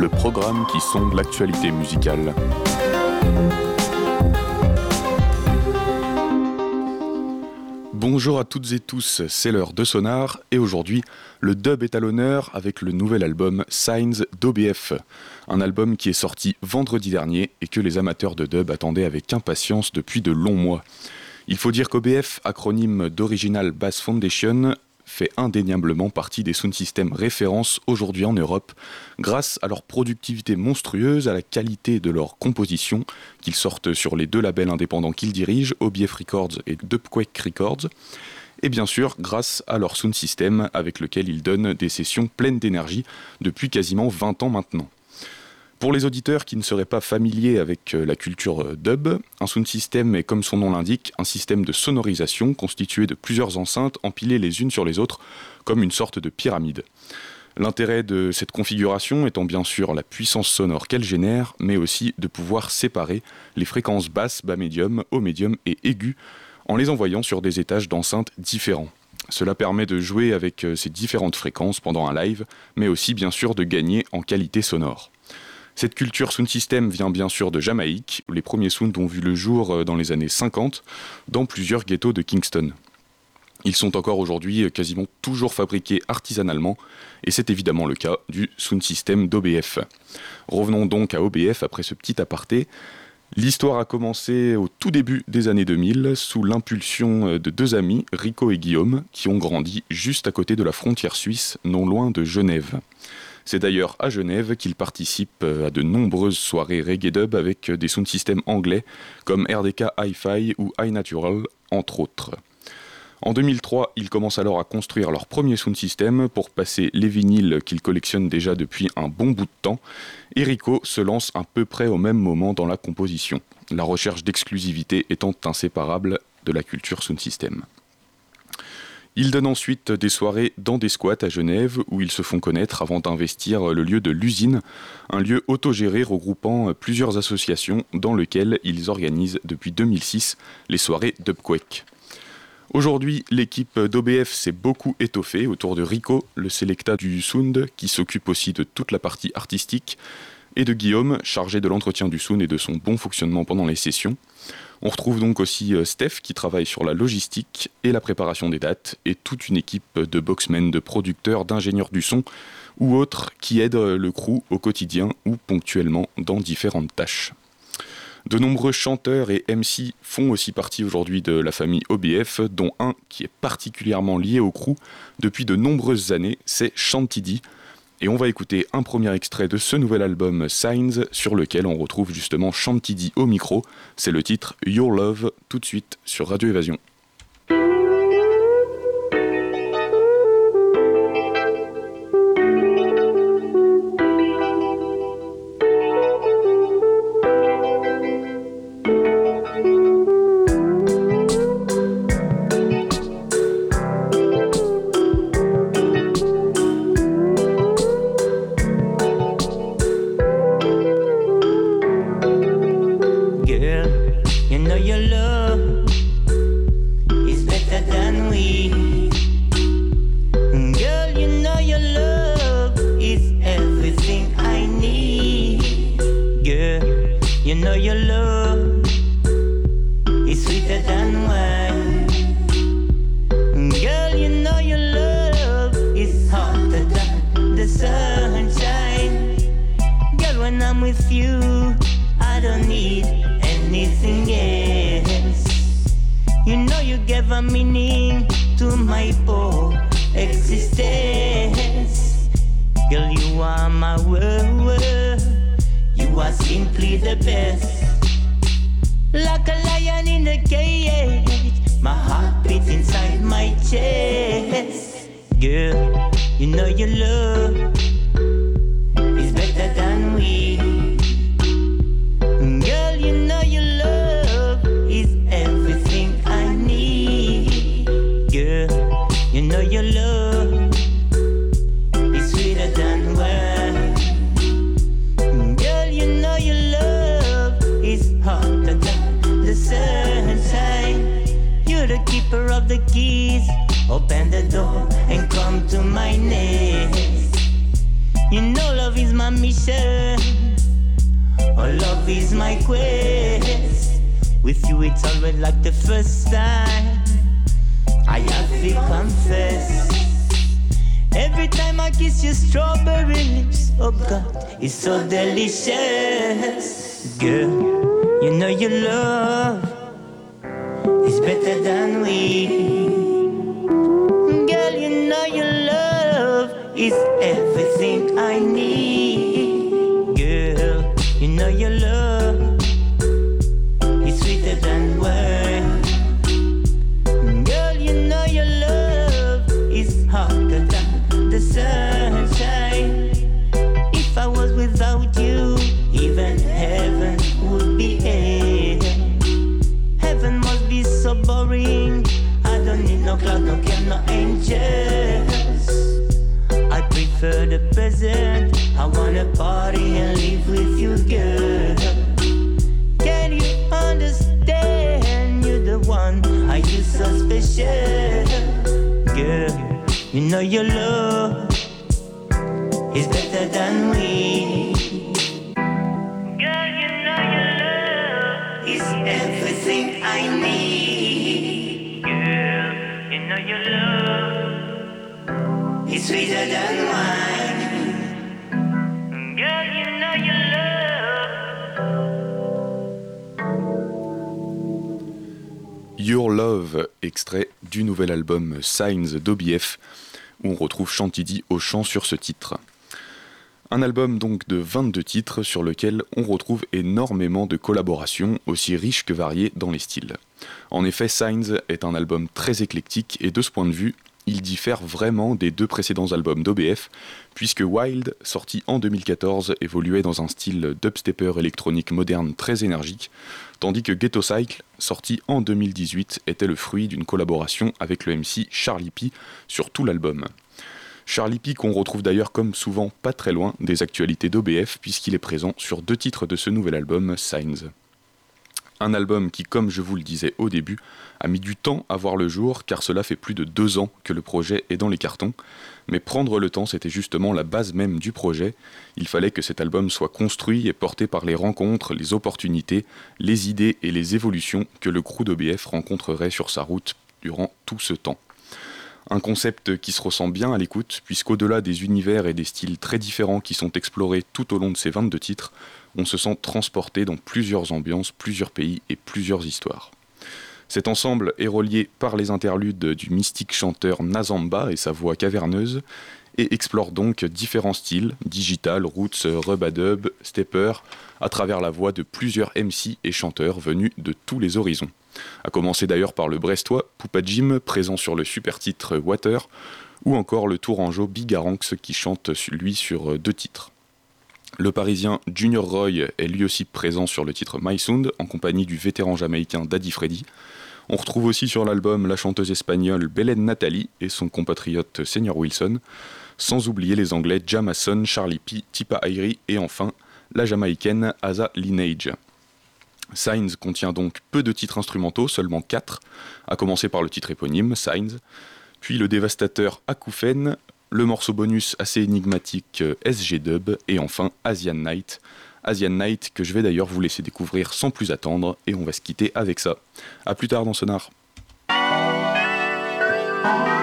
le programme qui sonde l'actualité musicale. Bonjour à toutes et tous, c'est l'heure de Sonar et aujourd'hui, le dub est à l'honneur avec le nouvel album Signs d'OBF. Un album qui est sorti vendredi dernier et que les amateurs de dub attendaient avec impatience depuis de longs mois. Il faut dire qu'OBF, acronyme d'Original Bass Foundation, fait indéniablement partie des sound systems références aujourd'hui en Europe, grâce à leur productivité monstrueuse, à la qualité de leur composition, qu'ils sortent sur les deux labels indépendants qu'ils dirigent, OBF Records et Dubquake Records, et bien sûr grâce à leur sound system avec lequel ils donnent des sessions pleines d'énergie depuis quasiment 20 ans maintenant. Pour les auditeurs qui ne seraient pas familiers avec la culture dub, un sound system est, comme son nom l'indique, un système de sonorisation constitué de plusieurs enceintes empilées les unes sur les autres, comme une sorte de pyramide. L'intérêt de cette configuration étant bien sûr la puissance sonore qu'elle génère, mais aussi de pouvoir séparer les fréquences basses, bas médium, haut médium et aigu, en les envoyant sur des étages d'enceintes différents. Cela permet de jouer avec ces différentes fréquences pendant un live, mais aussi bien sûr de gagner en qualité sonore. Cette culture sound system vient bien sûr de Jamaïque, où les premiers sounds ont vu le jour dans les années 50, dans plusieurs ghettos de Kingston. Ils sont encore aujourd'hui quasiment toujours fabriqués artisanalement, et c'est évidemment le cas du sound system d'OBF. Revenons donc à OBF après ce petit aparté. L'histoire a commencé au tout début des années 2000, sous l'impulsion de deux amis, Rico et Guillaume, qui ont grandi juste à côté de la frontière suisse, non loin de Genève. C'est d'ailleurs à Genève qu'ils participent à de nombreuses soirées reggae dub avec des sound systems anglais comme RDK Hi-Fi ou iNatural, entre autres. En 2003, ils commencent alors à construire leur premier sound system pour passer les vinyles qu'ils collectionnent déjà depuis un bon bout de temps, et Rico se lance à peu près au même moment dans la composition, la recherche d'exclusivité étant inséparable de la culture sound system. Ils donnent ensuite des soirées dans des squats à Genève où ils se font connaître avant d'investir le lieu de l'usine, un lieu autogéré regroupant plusieurs associations dans lequel ils organisent depuis 2006 les soirées Dubquake. Aujourd'hui, l'équipe d'OBF s'est beaucoup étoffée autour de Rico, le selecta du sound, qui s'occupe aussi de toute la partie artistique, et de Guillaume, chargé de l'entretien du sound et de son bon fonctionnement pendant les sessions. On retrouve donc aussi Steph qui travaille sur la logistique et la préparation des dates et toute une équipe de boxmen, de producteurs, d'ingénieurs du son ou autres qui aident le crew au quotidien ou ponctuellement dans différentes tâches. De nombreux chanteurs et MC font aussi partie aujourd'hui de la famille OBF, dont un qui est particulièrement lié au crew depuis de nombreuses années, c'est Shanty D. Et on va écouter un premier extrait de ce nouvel album Signs, sur lequel on retrouve justement Shanty D au micro. C'est le titre Your Love, tout de suite sur Radio Évasion. You know love is my mission. Oh, love is my quest. With you it's always like the first time. I have to confess. Every time I kiss your strawberry lips, oh God, it's so delicious. Girl, you know your love is better than we. Girl, you know your love is everything I need. Girl, you know your love is sweeter than wine. Girl, you know your love is hotter than the sunshine. If I was without you, even heaven would be hell. Heaven must be so boring. I don't need no cloud, no care, no angels. I prefer the present. I wanna party and live with you, girl. Can you understand? You're the one I use so special. Girl, you know your love is better than we. Girl, you know your love is everything I need. Girl, you know your love is sweeter than wine. Girl, you know your love. Your Love, extrait du nouvel album Signs d'OBF, où on retrouve Chantidy au chant sur ce titre. Un album donc de 22 titres sur lequel on retrouve énormément de collaborations, aussi riches que variées dans les styles. En effet, Signs est un album très éclectique et de ce point de vue, il diffère vraiment des deux précédents albums d'OBF, puisque Wild, sorti en 2014, évoluait dans un style dubstepper électronique moderne très énergique, tandis que Ghetto Cycle, sorti en 2018, était le fruit d'une collaboration avec le MC Charlie P sur tout l'album. Charlie P qu'on retrouve d'ailleurs comme souvent pas très loin des actualités d'OBF, puisqu'il est présent sur 2 titres de ce nouvel album, Signs. Un album qui, comme je vous le disais au début, a mis du temps à voir le jour, car cela fait plus de 2 ans que le projet est dans les cartons. Mais prendre le temps, c'était justement la base même du projet. Il fallait que cet album soit construit et porté par les rencontres, les opportunités, les idées et les évolutions que le crew d'OBF rencontrerait sur sa route durant tout ce temps. Un concept qui se ressent bien à l'écoute, puisqu'au-delà des univers et des styles très différents qui sont explorés tout au long de ces 22 titres, on se sent transporté dans plusieurs ambiances, plusieurs pays et plusieurs histoires. Cet ensemble est relié par les interludes du mystique chanteur Nazamba et sa voix caverneuse, et explore donc différents styles, digital, roots, rub-a-dub, stepper, à travers la voix de plusieurs MC et chanteurs venus de tous les horizons. À commencer d'ailleurs par le brestois Poupa Jim, présent sur le super titre Water, ou encore le tourangeau Bigaranx qui chante lui sur 2 titres. Le parisien Junior Roy est lui aussi présent sur le titre My Sound, en compagnie du vétéran jamaïcain Daddy Freddy. On retrouve aussi sur l'album la chanteuse espagnole Belen Nathalie et son compatriote Senior Wilson, sans oublier les anglais Jamason, Charlie P, Tipa Irie et enfin la jamaïcaine Asa Lineage. Signs contient donc peu de titres instrumentaux, seulement 4, à commencer par le titre éponyme, Signs, puis le dévastateur Akoufen, le morceau bonus assez énigmatique SG Dub, et enfin Asian Night que je vais d'ailleurs vous laisser découvrir sans plus attendre, et on va se quitter avec ça. A plus tard dans Sonar.